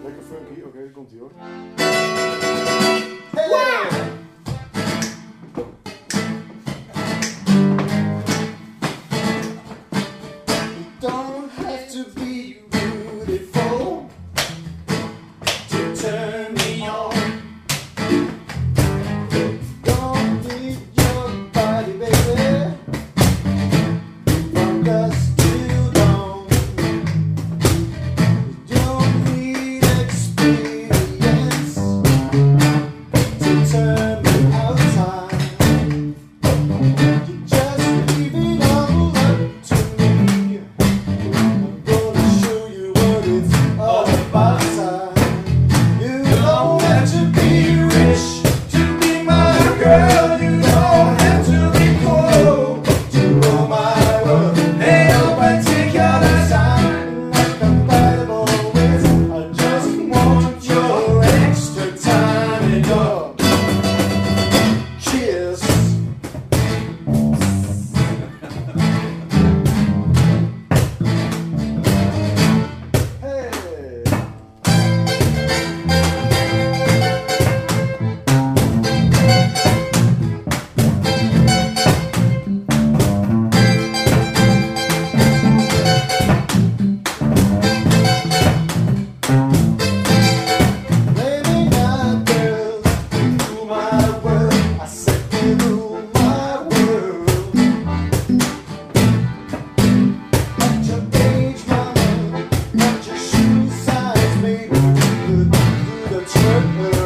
Lekker funky, oké, komt ie hoor. Don't have to be beautiful to turn me on. Don't need your body, baby, from dusk till dawn. You don't need experience to turn me outside. You just leave it all up to me. I'm gonna show you what it's all about. You don't have to be rich to be my girl. You don't have to be poor to rule my world. Ain't no particular sign like the Bible is. I just want your extra time and your kiss. Hey. Lady night girls, rule my world. I said they rule my world. Not your age, mama, not your shoe size, baby. Good, good,